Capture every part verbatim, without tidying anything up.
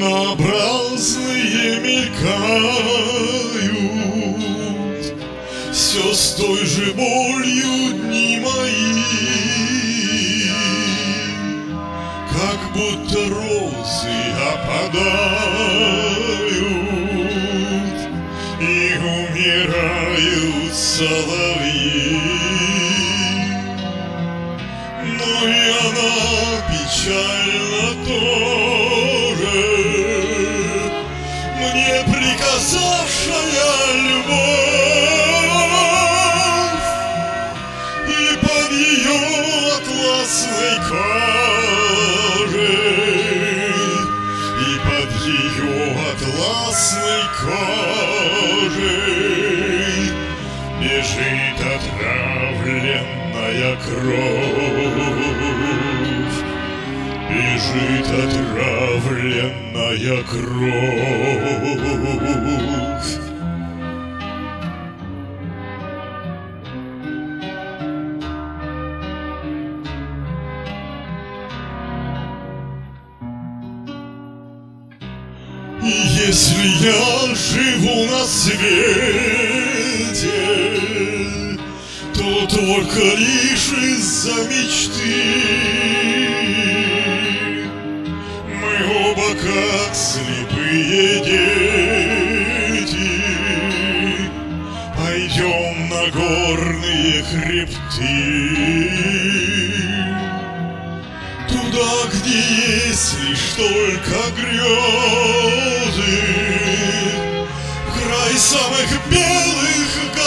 Однообразные мелькают все с той же болью дни мои, как будто розы опадают и умирают соловьи. Но и она печально тоже, мне приказавшая любовь, и под ее атласной кожей, и под ее атласной кожей бежит отравленная кровь, бежит отравленная кровь. И если я живу на свете, то только лишь из-за мечты. Мы оба как слепые дети пойдем на горные хребты, туда, где есть лишь только грезы, в край самых белых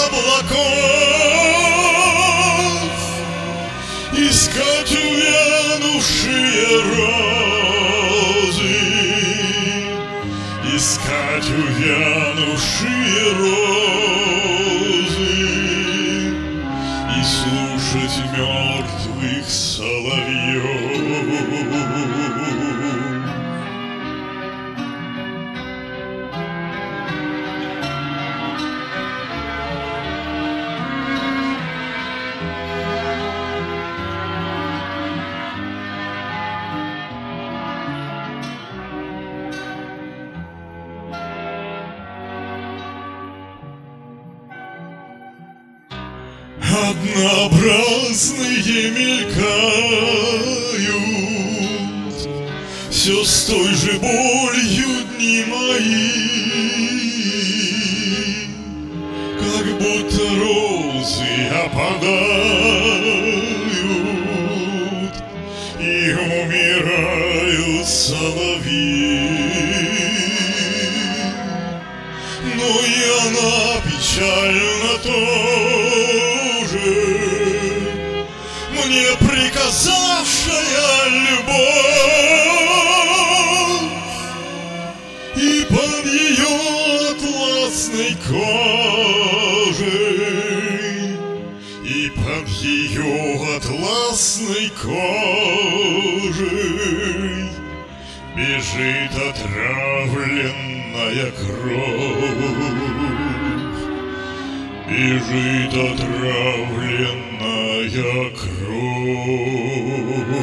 облаков, искать увянувшие розы, искать увянувшие розы и слушать мертвых соловьев. Однообразные мелькают все с той же болью дни мои, как будто розы опадают и умирают соловьи. Но и она печально тоже, мне приказавшая любовь, и под ее атласной кожей, и под ее атласной кожей бежит отравленная кровь, бежит отравленная кровь.